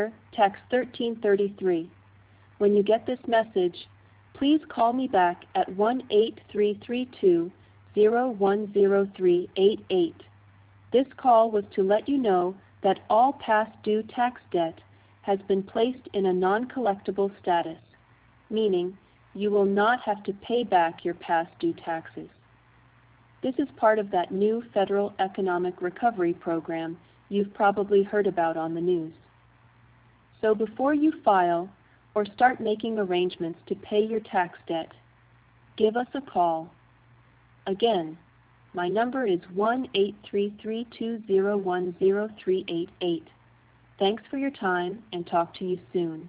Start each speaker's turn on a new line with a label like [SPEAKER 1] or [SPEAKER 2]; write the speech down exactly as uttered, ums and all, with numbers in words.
[SPEAKER 1] text thirteen thirty-three. When you get this message, please call me back at one eight three three two, zero one zero three eight eight. This call was to let you know that all past due tax debt has been placed in a non-collectible status, meaning you will not have to pay back your past due taxes. This is part of that new federal economic recovery program you've probably heard about on the news. So before you file or start making arrangements to pay your tax debt, give us a call. Again, my number is one eight three three two zero one zero three eight eight. Thanks for your time, and talk to you soon.